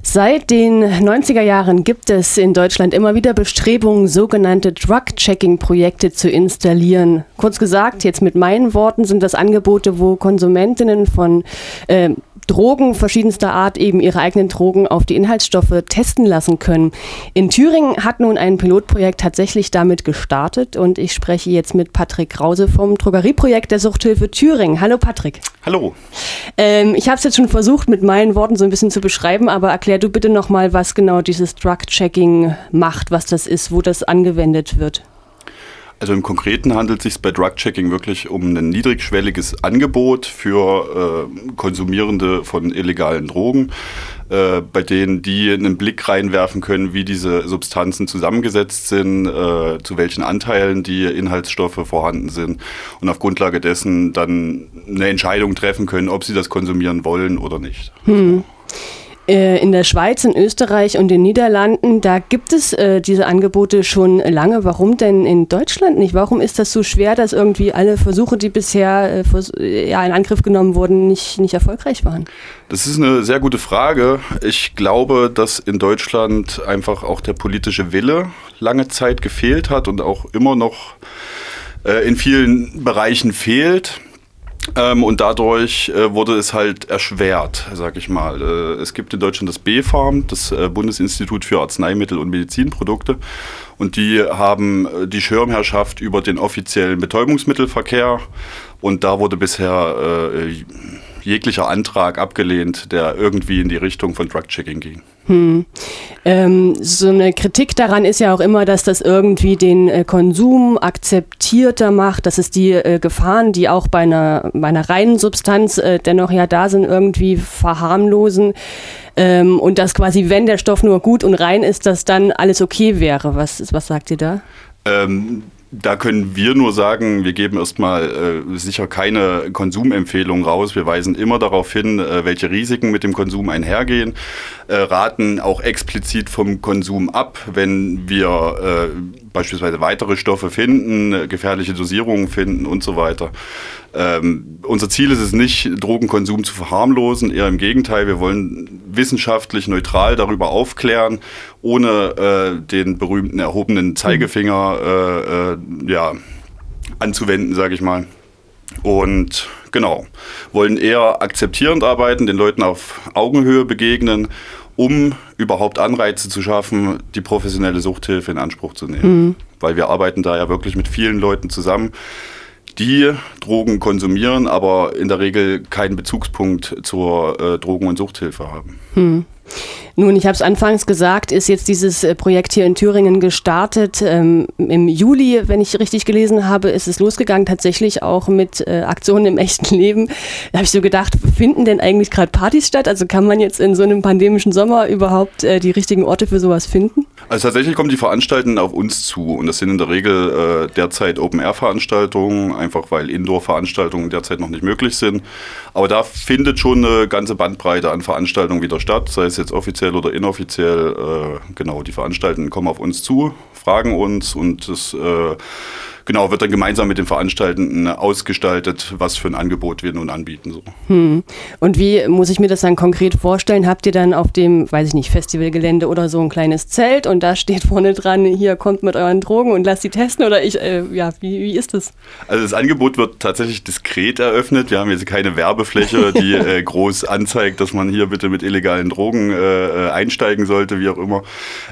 Seit den 90er Jahren gibt es in Deutschland immer wieder Bestrebungen, sogenannte Drug-Checking-Projekte zu installieren. Kurz gesagt, jetzt mit meinen Worten, sind das Angebote, wo Konsumentinnen von Drogen verschiedenster Art eben ihre eigenen Drogen auf die Inhaltsstoffe testen lassen können. In Thüringen hat nun ein Pilotprojekt tatsächlich damit gestartet und ich spreche jetzt mit Patrick Krause vom Drogerieprojekt der Suchthilfe Thüringen. Hallo Patrick. Hallo. Ich habe es jetzt schon versucht, mit meinen Worten so ein bisschen zu beschreiben, aber erklär du bitte nochmal, was genau dieses Drug-Checking macht, was das ist, wo das angewendet wird. Also im Konkreten handelt es sich bei Drug-Checking wirklich um ein niedrigschwelliges Angebot für Konsumierende von illegalen Drogen, bei denen die einen Blick reinwerfen können, wie diese Substanzen zusammengesetzt sind, zu welchen Anteilen die Inhaltsstoffe vorhanden sind und auf Grundlage dessen dann eine Entscheidung treffen können, ob sie das konsumieren wollen oder nicht. In der Schweiz, in Österreich und in den Niederlanden, da gibt es diese Angebote schon lange. Warum denn in Deutschland nicht? Warum ist das so schwer, dass irgendwie alle Versuche, die bisher in Angriff genommen wurden, nicht erfolgreich waren? Das ist eine sehr gute Frage. Ich glaube, dass in Deutschland einfach auch der politische Wille lange Zeit gefehlt hat und auch immer noch in vielen Bereichen fehlt. Und dadurch wurde es halt erschwert, sag ich mal. Es gibt in Deutschland das BfArM, das Bundesinstitut für Arzneimittel und Medizinprodukte. Und die haben die Schirmherrschaft über den offiziellen Betäubungsmittelverkehr. Und da wurde bisher jeglicher Antrag abgelehnt, der irgendwie in die Richtung von Drug-Checking ging. So eine Kritik daran ist ja auch immer, dass das irgendwie den Konsum akzeptierter macht, dass es die Gefahren, die auch bei einer reinen Substanz dennoch ja da sind, irgendwie verharmlosen und dass quasi, wenn der Stoff nur gut und rein ist, dass dann alles okay wäre. Was sagt ihr da? Da können wir nur sagen, wir geben erstmal sicher keine Konsumempfehlung raus. Wir weisen immer darauf hin, welche Risiken mit dem Konsum einhergehen, raten auch explizit vom Konsum ab, wenn wir beispielsweise weitere Stoffe finden, gefährliche Dosierungen finden und so weiter. Unser Ziel ist es nicht, Drogenkonsum zu verharmlosen, eher im Gegenteil. Wir wollen wissenschaftlich neutral darüber aufklären, ohne den berühmten erhobenen Zeigefinger anzuwenden, sage ich mal. Und genau, wollen eher akzeptierend arbeiten, den Leuten auf Augenhöhe begegnen, um überhaupt Anreize zu schaffen, die professionelle Suchthilfe in Anspruch zu nehmen. Weil wir arbeiten da ja wirklich mit vielen Leuten zusammen, die Drogen konsumieren, aber in der Regel keinen Bezugspunkt zur Drogen- und Suchthilfe haben. Nun, ich habe es anfangs gesagt, ist jetzt dieses Projekt hier in Thüringen gestartet. Im Juli, wenn ich richtig gelesen habe, ist es losgegangen, tatsächlich auch mit Aktionen im echten Leben. Da habe ich so gedacht, finden denn eigentlich gerade Partys statt? Also kann man jetzt in so einem pandemischen Sommer überhaupt die richtigen Orte für sowas finden? Also tatsächlich kommen die Veranstaltungen auf uns zu und das sind in der Regel derzeit Open-Air-Veranstaltungen, einfach weil Indoor-Veranstaltungen derzeit noch nicht möglich sind. Aber da findet schon eine ganze Bandbreite an Veranstaltungen wieder statt, sei es jetzt offiziell oder inoffiziell. Genau, die Veranstaltenden kommen auf uns zu, fragen uns und das wird dann gemeinsam mit den Veranstaltenden ausgestaltet, was für ein Angebot wir nun anbieten. So. Und wie muss ich mir das dann konkret vorstellen? Habt ihr dann auf dem, Festivalgelände oder so ein kleines Zelt und da steht vorne dran, hier kommt mit euren Drogen und lasst die testen oder wie ist das? Also das Angebot wird tatsächlich diskret eröffnet. Wir haben jetzt keine Werbefläche, die groß anzeigt, dass man hier bitte mit illegalen Drogen einsteigen sollte, wie auch immer.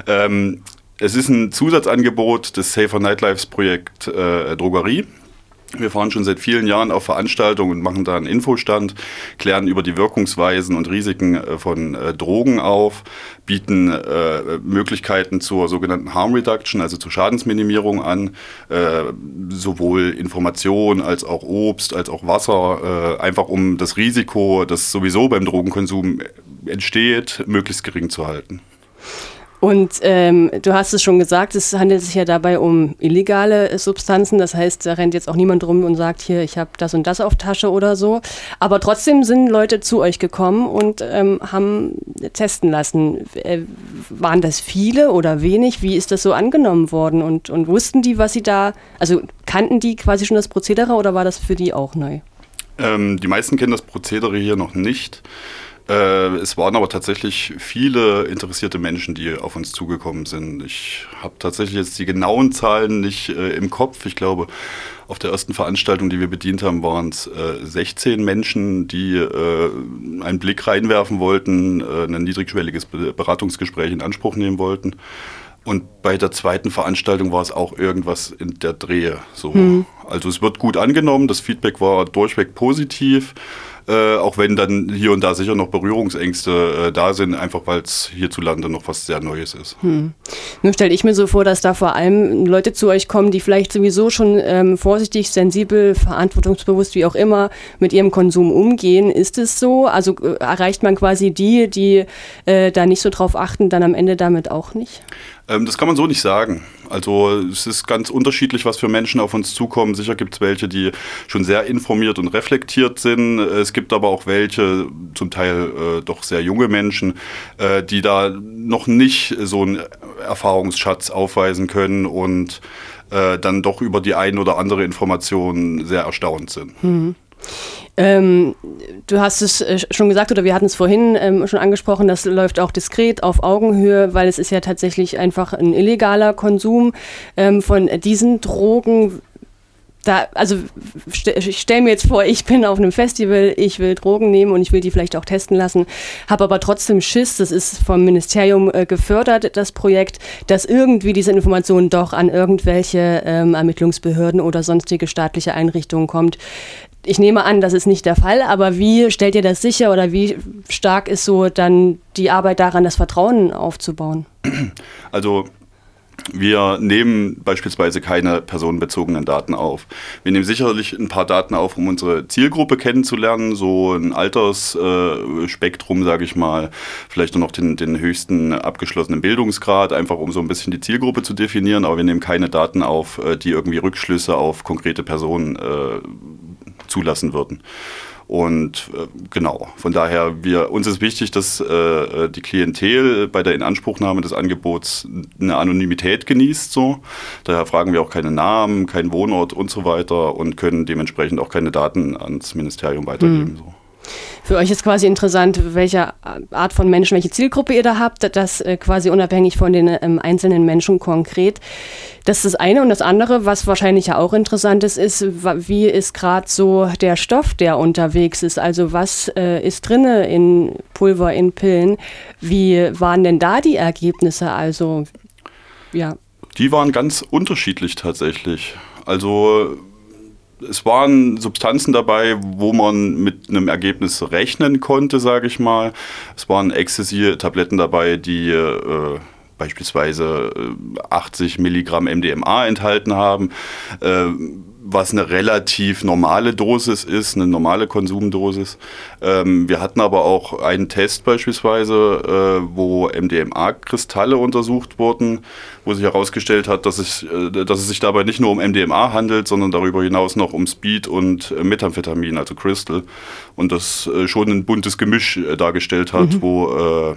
Es ist ein Zusatzangebot des Safer Nightlives Projekt Drogerie. Wir fahren schon seit vielen Jahren auf Veranstaltungen und machen da einen Infostand, klären über die Wirkungsweisen und Risiken von Drogen auf, bieten Möglichkeiten zur sogenannten Harm Reduction, also zur Schadensminimierung an, sowohl Information als auch Obst, als auch Wasser, einfach um das Risiko, das sowieso beim Drogenkonsum entsteht, möglichst gering zu halten. Und du hast es schon gesagt, es handelt sich ja dabei um illegale Substanzen. Das heißt, da rennt jetzt auch niemand rum und sagt, hier, ich habe das und das auf Tasche oder so. Aber trotzdem sind Leute zu euch gekommen und haben testen lassen. Waren das viele oder wenig? Wie ist das so angenommen worden? Und wussten die, was sie da, also kannten die quasi schon das Prozedere oder war das für die auch neu? Die meisten kennen das Prozedere hier noch nicht. Es waren aber tatsächlich viele interessierte Menschen, die auf uns zugekommen sind. Ich habe tatsächlich jetzt die genauen Zahlen nicht im Kopf. Ich glaube, auf der ersten Veranstaltung, die wir bedient haben, waren es 16 Menschen, die einen Blick reinwerfen wollten, ein niedrigschwelliges Beratungsgespräch in Anspruch nehmen wollten. Und bei der zweiten Veranstaltung war es auch irgendwas in der Drehe. So. Also es wird gut angenommen, das Feedback war durchweg positiv. Auch wenn dann hier und da sicher noch Berührungsängste da sind, einfach weil es hierzulande noch was sehr Neues ist. Nun stelle ich mir so vor, dass da vor allem Leute zu euch kommen, die vielleicht sowieso schon vorsichtig, sensibel, verantwortungsbewusst, wie auch immer, mit ihrem Konsum umgehen. Ist es so? Also erreicht man quasi die da nicht so drauf achten, dann am Ende damit auch nicht? Das kann man so nicht sagen. Also es ist ganz unterschiedlich, was für Menschen auf uns zukommen. Sicher gibt es welche, die schon sehr informiert und reflektiert sind. Es gibt aber auch welche, zum Teil doch sehr junge Menschen, die da noch nicht so einen Erfahrungsschatz aufweisen können und dann doch über die ein oder andere Information sehr erstaunt sind. Du hast es schon gesagt, oder wir hatten es vorhin schon angesprochen, das läuft auch diskret auf Augenhöhe, weil es ist ja tatsächlich einfach ein illegaler Konsum von diesen Drogen. Ich stelle mir jetzt vor, ich bin auf einem Festival, ich will Drogen nehmen und ich will die vielleicht auch testen lassen, habe aber trotzdem Schiss, das ist vom Ministerium gefördert, das Projekt, dass irgendwie diese Information doch an irgendwelche Ermittlungsbehörden oder sonstige staatliche Einrichtungen kommt. Ich nehme an, das ist nicht der Fall, aber wie stellt ihr das sicher oder wie stark ist so dann die Arbeit daran, das Vertrauen aufzubauen? Also wir nehmen beispielsweise keine personenbezogenen Daten auf. Wir nehmen sicherlich ein paar Daten auf, um unsere Zielgruppe kennenzulernen, so ein Altersspektrum, sage ich mal, vielleicht nur noch den höchsten abgeschlossenen Bildungsgrad, einfach um so ein bisschen die Zielgruppe zu definieren, aber wir nehmen keine Daten auf, die irgendwie Rückschlüsse auf konkrete Personen zulassen würden. Und genau, von daher, uns ist wichtig, dass die Klientel bei der Inanspruchnahme des Angebots eine Anonymität genießt. So. Daher fragen wir auch keine Namen, keinen Wohnort und so weiter und können dementsprechend auch keine Daten ans Ministerium weitergeben. So. Für euch ist quasi interessant, welche Art von Menschen, welche Zielgruppe ihr da habt, das quasi unabhängig von den einzelnen Menschen konkret. Das ist das eine. Und das andere, was wahrscheinlich ja auch interessant ist, wie ist gerade so der Stoff, der unterwegs ist? Also was ist drinne in Pulver, in Pillen? Wie waren denn da die Ergebnisse? Also, ja. Die waren ganz unterschiedlich tatsächlich. Also es waren Substanzen dabei, wo man mit einem Ergebnis rechnen konnte, sage ich mal. Es waren Ecstasy-Tabletten dabei, die beispielsweise 80 Milligramm MDMA enthalten haben, was eine relativ normale Dosis ist, eine normale Konsumdosis. Wir hatten aber auch einen Test beispielsweise, wo MDMA-Kristalle untersucht wurden, wo sich herausgestellt hat, dass es sich dabei nicht nur um MDMA handelt, sondern darüber hinaus noch um Speed und Methamphetamin, also Crystal. Und das schon ein buntes Gemisch dargestellt hat, wo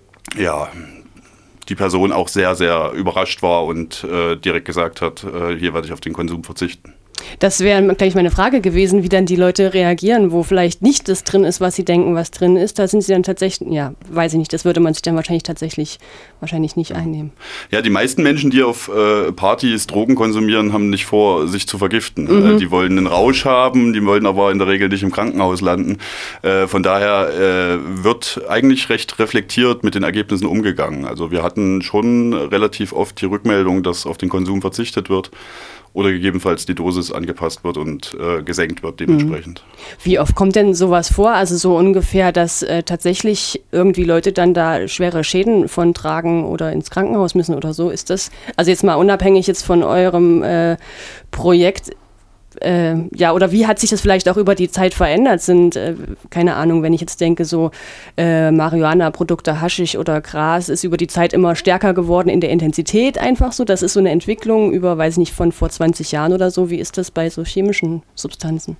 die Person auch sehr, sehr überrascht war und direkt gesagt hat, hier werde ich auf den Konsum verzichten. Das wäre gleich meine Frage gewesen, wie dann die Leute reagieren, wo vielleicht nicht das drin ist, was sie denken, was drin ist. Da sind sie dann tatsächlich, ja, weiß ich nicht, das würde man sich dann wahrscheinlich nicht einnehmen. Ja, die meisten Menschen, die auf Partys Drogen konsumieren, haben nicht vor, sich zu vergiften. Die wollen einen Rausch haben, die wollen aber in der Regel nicht im Krankenhaus landen. Von daher wird eigentlich recht reflektiert mit den Ergebnissen umgegangen. Also wir hatten schon relativ oft die Rückmeldung, dass auf den Konsum verzichtet wird. Oder gegebenenfalls die Dosis angepasst wird und gesenkt wird dementsprechend. Wie oft kommt denn sowas vor? Also so ungefähr, dass tatsächlich irgendwie Leute dann da schwere Schäden von tragen oder ins Krankenhaus müssen oder so? Ist das, also jetzt mal unabhängig jetzt von eurem Projekt, oder wie hat sich das vielleicht auch über die Zeit verändert? Sind, keine Ahnung, wenn ich jetzt denke, so Marihuana-Produkte, Haschisch oder Gras ist über die Zeit immer stärker geworden in der Intensität einfach so. Das ist so eine Entwicklung über, weiß ich nicht, von vor 20 Jahren oder so. Wie ist das bei so chemischen Substanzen?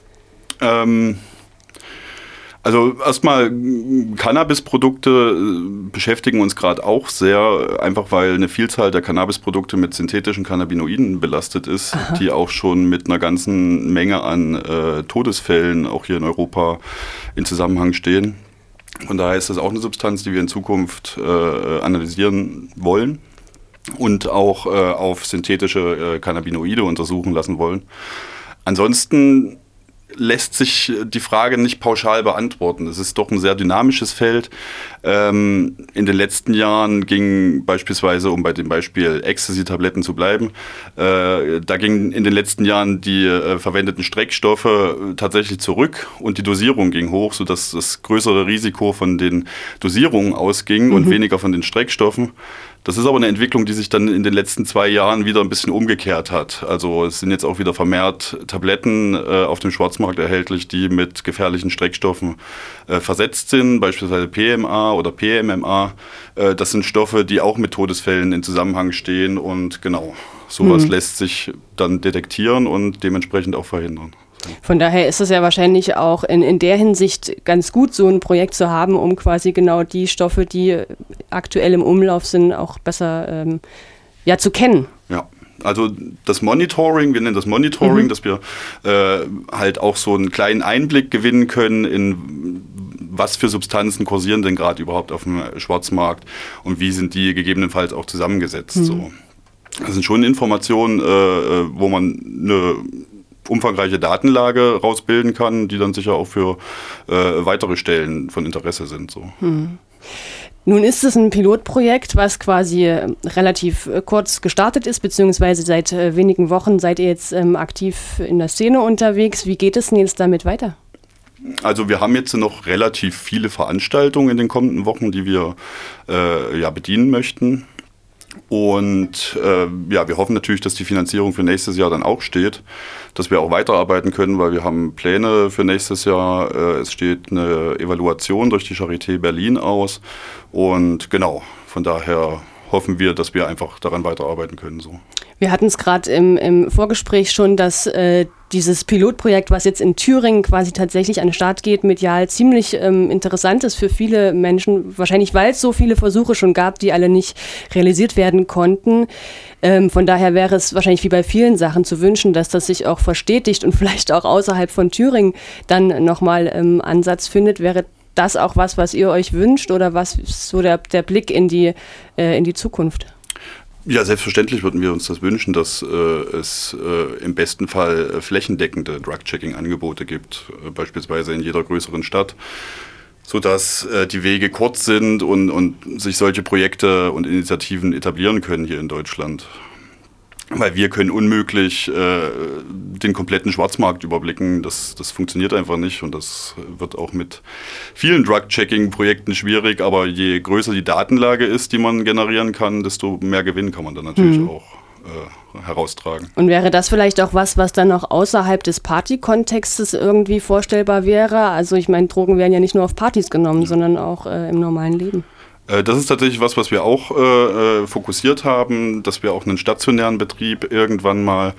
Also erstmal, Cannabisprodukte beschäftigen uns gerade auch sehr, einfach weil eine Vielzahl der Cannabisprodukte mit synthetischen Cannabinoiden belastet ist, die auch schon mit einer ganzen Menge an Todesfällen auch hier in Europa in Zusammenhang stehen. Von daher ist das auch eine Substanz, die wir in Zukunft analysieren wollen und auch auf synthetische Cannabinoide untersuchen lassen wollen. Ansonsten lässt sich die Frage nicht pauschal beantworten. Es ist doch ein sehr dynamisches Feld. In den letzten Jahren ging beispielsweise, um bei dem Beispiel Ecstasy-Tabletten zu bleiben, da gingen in den letzten Jahren die verwendeten Streckstoffe tatsächlich zurück und die Dosierung ging hoch, sodass das größere Risiko von den Dosierungen ausging und weniger von den Streckstoffen. Das ist aber eine Entwicklung, die sich dann in den letzten 2 Jahren wieder ein bisschen umgekehrt hat. Also es sind jetzt auch wieder vermehrt Tabletten auf dem Schwarzmarkt erhältlich, die mit gefährlichen Streckstoffen versetzt sind, beispielsweise PMA oder PMMA. Das sind Stoffe, die auch mit Todesfällen in Zusammenhang stehen und genau, sowas lässt sich dann detektieren und dementsprechend auch verhindern. Von daher ist es ja wahrscheinlich auch in der Hinsicht ganz gut, so ein Projekt zu haben, um quasi genau die Stoffe, die aktuell im Umlauf sind, auch besser zu kennen. Ja. Also das Monitoring, wir nennen das Monitoring, dass wir halt auch so einen kleinen Einblick gewinnen können in was für Substanzen kursieren denn gerade überhaupt auf dem Schwarzmarkt und wie sind die gegebenenfalls auch zusammengesetzt. So. Das sind schon Informationen, wo man eine umfangreiche Datenlage rausbilden kann, die dann sicher auch für weitere Stellen von Interesse sind. So. Nun ist es ein Pilotprojekt, was quasi relativ kurz gestartet ist, beziehungsweise seit wenigen Wochen seid ihr jetzt aktiv in der Szene unterwegs. Wie geht es denn jetzt damit weiter? Also wir haben jetzt noch relativ viele Veranstaltungen in den kommenden Wochen, die wir bedienen möchten. Und wir hoffen natürlich, dass die Finanzierung für nächstes Jahr dann auch steht, dass wir auch weiterarbeiten können, weil wir haben Pläne für nächstes Jahr. Es steht eine Evaluation durch die Charité Berlin aus und genau, von daher hoffen wir, dass wir einfach daran weiterarbeiten können. So. Wir hatten es gerade im Vorgespräch schon, dass dieses Pilotprojekt, was jetzt in Thüringen quasi tatsächlich an den Start geht, medial ziemlich interessant ist für viele Menschen, wahrscheinlich weil es so viele Versuche schon gab, die alle nicht realisiert werden konnten. Von daher wäre es wahrscheinlich wie bei vielen Sachen zu wünschen, dass das sich auch verstetigt und vielleicht auch außerhalb von Thüringen dann nochmal Ansatz findet. Wäre das auch was ihr euch wünscht oder was ist so der Blick in die Zukunft? Ja, selbstverständlich würden wir uns das wünschen, dass es im besten Fall flächendeckende Drug-Checking-Angebote gibt, beispielsweise in jeder größeren Stadt, sodass die Wege kurz sind und sich solche Projekte und Initiativen etablieren können hier in Deutschland. Weil wir können unmöglich den kompletten Schwarzmarkt überblicken. Das funktioniert einfach nicht und das wird auch mit vielen Drug-Checking-Projekten schwierig. Aber je größer die Datenlage ist, die man generieren kann, desto mehr Gewinn kann man dann natürlich auch heraustragen. Und wäre das vielleicht auch was dann auch außerhalb des Party-Kontextes irgendwie vorstellbar wäre? Also ich meine, Drogen werden ja nicht nur auf Partys genommen, sondern auch im normalen Leben. Das ist tatsächlich was wir auch fokussiert haben, dass wir auch einen stationären Betrieb irgendwann mal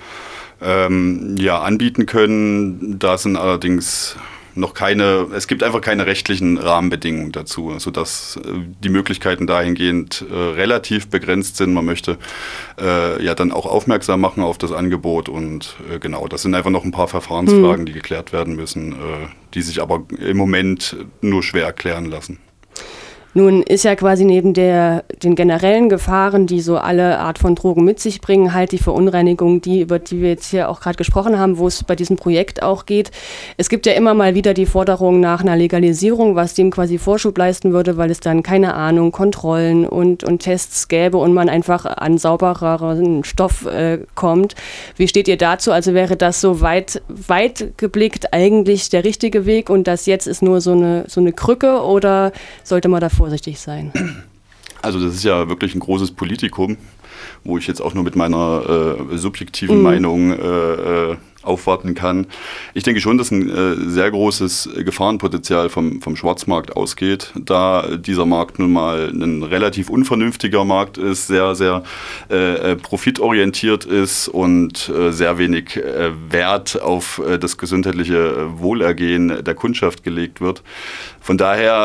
anbieten können. Da sind allerdings noch es gibt einfach keine rechtlichen Rahmenbedingungen dazu, sodass die Möglichkeiten dahingehend relativ begrenzt sind. Man möchte dann auch aufmerksam machen auf das Angebot und genau, das sind einfach noch ein paar Verfahrensfragen, die geklärt werden müssen, die sich aber im Moment nur schwer erklären lassen. Nun ist ja quasi neben den generellen Gefahren, die so alle Art von Drogen mit sich bringen, halt die Verunreinigung, über die wir jetzt hier auch gerade gesprochen haben, wo es bei diesem Projekt auch geht. Es gibt ja immer mal wieder die Forderung nach einer Legalisierung, was dem quasi Vorschub leisten würde, weil es dann, keine Ahnung, Kontrollen und Tests gäbe und man einfach an saubereren Stoff kommt. Wie steht ihr dazu? Also wäre das so weit geblickt eigentlich der richtige Weg und das jetzt ist nur so eine Krücke oder sollte man da vorsichtig sein? Also das ist ja wirklich ein großes Politikum, wo ich jetzt auch nur mit meiner subjektiven Meinung aufwarten kann. Ich denke schon, dass ein sehr großes Gefahrenpotenzial vom Schwarzmarkt ausgeht, da dieser Markt nun mal ein relativ unvernünftiger Markt ist, sehr, sehr profitorientiert ist und sehr wenig Wert auf das gesundheitliche Wohlergehen der Kundschaft gelegt wird. Von daher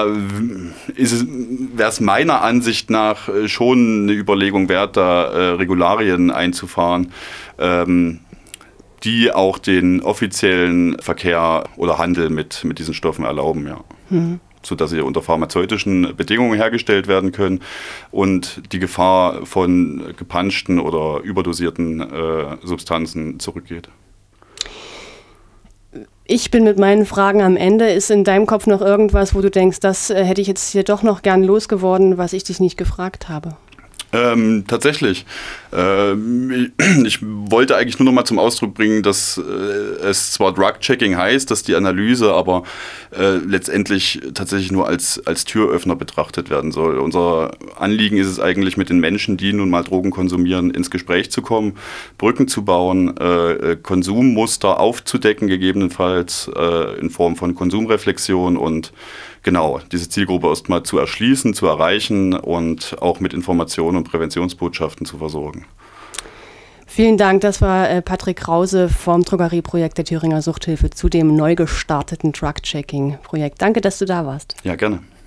wäre es meiner Ansicht nach schon eine Überlegung wert, da Regularien einzufahren, die auch den offiziellen Verkehr oder Handel mit diesen Stoffen erlauben, ja. sodass sie unter pharmazeutischen Bedingungen hergestellt werden können und die Gefahr von gepanschten oder überdosierten Substanzen zurückgeht. Ich bin mit meinen Fragen am Ende. Ist in deinem Kopf noch irgendwas, wo du denkst, das hätte ich jetzt hier doch noch gern losgeworden, was ich dich nicht gefragt habe? Tatsächlich. Ich wollte eigentlich nur noch mal zum Ausdruck bringen, dass es zwar Drug-Checking heißt, dass die Analyse aber letztendlich tatsächlich nur als Türöffner betrachtet werden soll. Unser Anliegen ist es eigentlich, mit den Menschen, die nun mal Drogen konsumieren, ins Gespräch zu kommen, Brücken zu bauen, Konsummuster aufzudecken, gegebenenfalls in Form von Konsumreflexion und genau, diese Zielgruppe erstmal zu erschließen, zu erreichen und auch mit Informationen und Präventionsbotschaften zu versorgen. Vielen Dank, das war Patrick Krause vom Drogerieprojekt der Thüringer Suchthilfe zu dem neu gestarteten Drug-Checking-Projekt. Danke, dass du da warst. Ja, gerne.